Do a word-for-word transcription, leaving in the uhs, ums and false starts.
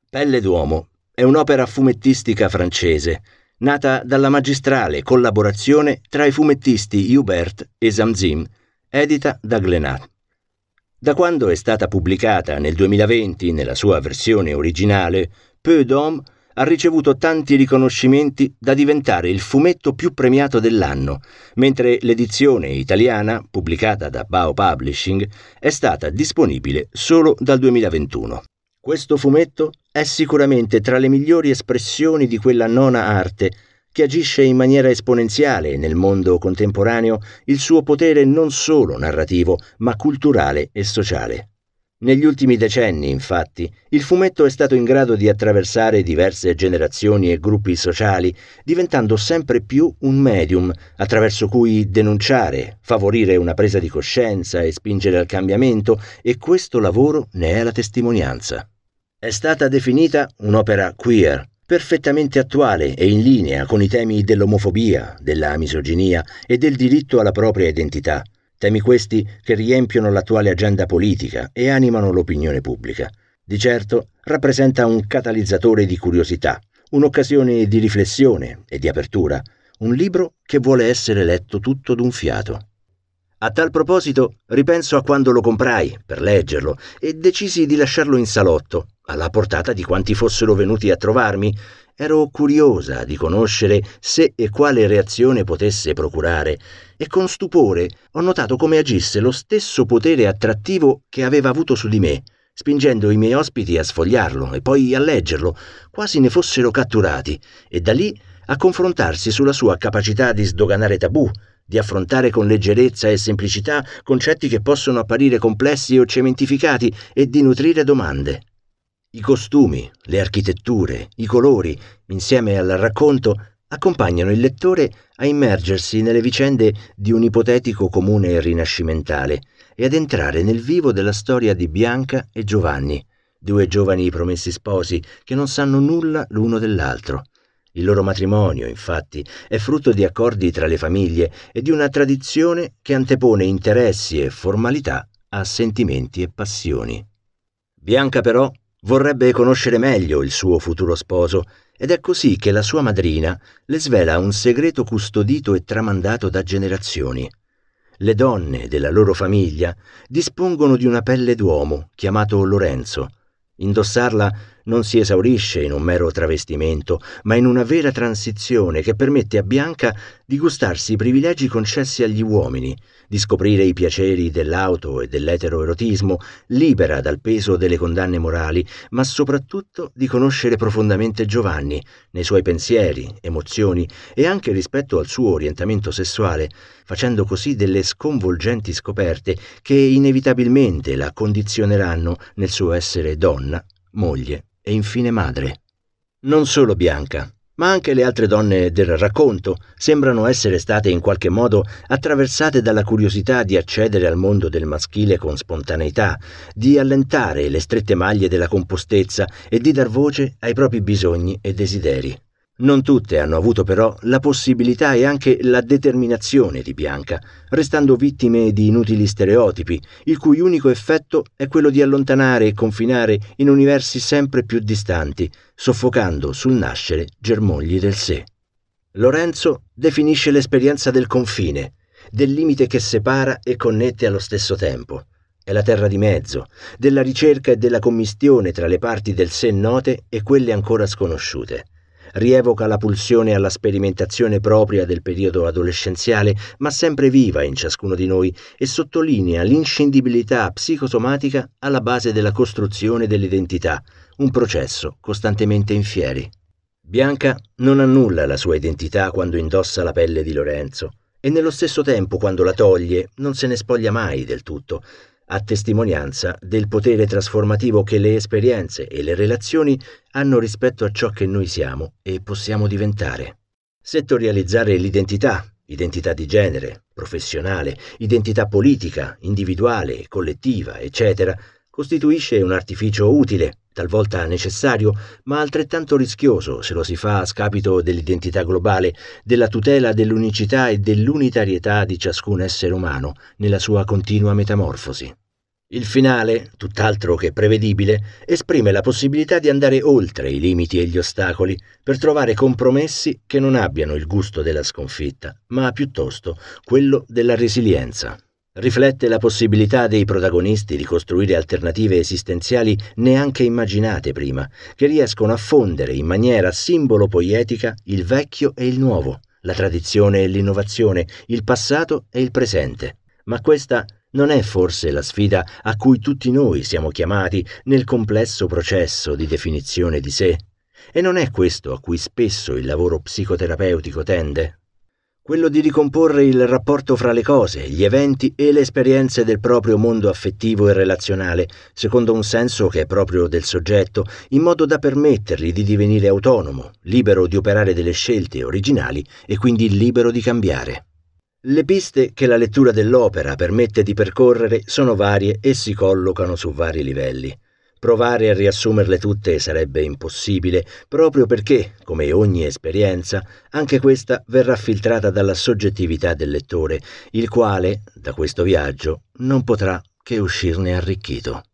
Pelle d'uomo è un'opera fumettistica francese, nata dalla magistrale collaborazione tra i fumettisti Hubert e Zamzim, edita da Glénat. Da quando è stata pubblicata nel duemilaventi nella sua versione originale, Peu d'Homme ha ricevuto tanti riconoscimenti da diventare il fumetto più premiato dell'anno, mentre l'edizione italiana, pubblicata da Bao Publishing, è stata disponibile solo dal duemilaventuno. Questo fumetto è sicuramente tra le migliori espressioni di quella nona arte che agisce in maniera esponenziale nel mondo contemporaneo il suo potere non solo narrativo, ma culturale e sociale. Negli ultimi decenni, infatti, il fumetto è stato in grado di attraversare diverse generazioni e gruppi sociali, diventando sempre più un medium attraverso cui denunciare, favorire una presa di coscienza e spingere al cambiamento, e questo lavoro ne è la testimonianza. È stata definita un'opera queer, perfettamente attuale e in linea con i temi dell'omofobia, della misoginia e del diritto alla propria identità. Temi questi che riempiono l'attuale agenda politica e animano l'opinione pubblica. Di certo rappresenta un catalizzatore di curiosità, un'occasione di riflessione e di apertura, un libro che vuole essere letto tutto d'un fiato. A tal proposito ripenso a quando lo comprai per leggerlo e decisi di lasciarlo in salotto, alla portata di quanti fossero venuti a trovarmi. Ero curiosa di conoscere se e quale reazione potesse procurare, e con stupore ho notato come agisse lo stesso potere attrattivo che aveva avuto su di me, spingendo i miei ospiti a sfogliarlo e poi a leggerlo, quasi ne fossero catturati, e da lì a confrontarsi sulla sua capacità di sdoganare tabù, di affrontare con leggerezza e semplicità concetti che possono apparire complessi o cementificati e di nutrire domande. I costumi, le architetture, i colori, insieme al racconto, accompagnano il lettore a immergersi nelle vicende di un ipotetico comune rinascimentale e ad entrare nel vivo della storia di Bianca e Giovanni, due giovani promessi sposi che non sanno nulla l'uno dell'altro. Il loro matrimonio, infatti, è frutto di accordi tra le famiglie e di una tradizione che antepone interessi e formalità a sentimenti e passioni. Bianca, però, vorrebbe conoscere meglio il suo futuro sposo, ed è così che la sua madrina le svela un segreto custodito e tramandato da generazioni. Le donne della loro famiglia dispongono di una pelle d'uomo chiamato Lorenzo. Indossarla non si esaurisce in un mero travestimento, ma in una vera transizione che permette a Bianca di gustarsi i privilegi concessi agli uomini, di scoprire i piaceri dell'auto e dell'eteroerotismo, libera dal peso delle condanne morali, ma soprattutto di conoscere profondamente Giovanni, nei suoi pensieri, emozioni e anche rispetto al suo orientamento sessuale, facendo così delle sconvolgenti scoperte che inevitabilmente la condizioneranno nel suo essere donna, moglie e infine madre. Non solo Bianca, ma anche le altre donne del racconto sembrano essere state in qualche modo attraversate dalla curiosità di accedere al mondo del maschile con spontaneità, di allentare le strette maglie della compostezza e di dar voce ai propri bisogni e desideri. Non tutte hanno avuto però la possibilità e anche la determinazione di Bianca, restando vittime di inutili stereotipi, il cui unico effetto è quello di allontanare e confinare in universi sempre più distanti, soffocando sul nascere germogli del sé. Lorenzo definisce l'esperienza del confine, del limite che separa e connette allo stesso tempo. È la terra di mezzo, della ricerca e della commistione tra le parti del sé note e quelle ancora sconosciute. Rievoca la pulsione alla sperimentazione propria del periodo adolescenziale, ma sempre viva in ciascuno di noi, e sottolinea l'inscindibilità psicosomatica alla base della costruzione dell'identità, un processo costantemente in fieri. Bianca non annulla la sua identità quando indossa la pelle di Lorenzo, e nello stesso tempo, quando la toglie, non se ne spoglia mai del tutto, a testimonianza del potere trasformativo che le esperienze e le relazioni hanno rispetto a ciò che noi siamo e possiamo diventare. Settorializzare l'identità, identità di genere, professionale, identità politica, individuale, collettiva, eccetera, costituisce un artificio utile, talvolta necessario, ma altrettanto rischioso se lo si fa a scapito dell'identità globale, della tutela dell'unicità e dell'unitarietà di ciascun essere umano nella sua continua metamorfosi. Il finale, tutt'altro che prevedibile, esprime la possibilità di andare oltre i limiti e gli ostacoli per trovare compromessi che non abbiano il gusto della sconfitta, ma piuttosto quello della resilienza. Riflette la possibilità dei protagonisti di costruire alternative esistenziali neanche immaginate prima, che riescono a fondere in maniera simbolo poetica il vecchio e il nuovo, la tradizione e l'innovazione, il passato e il presente. Ma questa non è forse la sfida a cui tutti noi siamo chiamati nel complesso processo di definizione di sé? E non è questo a cui spesso il lavoro psicoterapeutico tende? Quello di ricomporre il rapporto fra le cose, gli eventi e le esperienze del proprio mondo affettivo e relazionale, secondo un senso che è proprio del soggetto, in modo da permettergli di divenire autonomo, libero di operare delle scelte originali e quindi libero di cambiare. Le piste che la lettura dell'opera permette di percorrere sono varie e si collocano su vari livelli. Provare a riassumerle tutte sarebbe impossibile, proprio perché, come ogni esperienza, anche questa verrà filtrata dalla soggettività del lettore, il quale, da questo viaggio, non potrà che uscirne arricchito.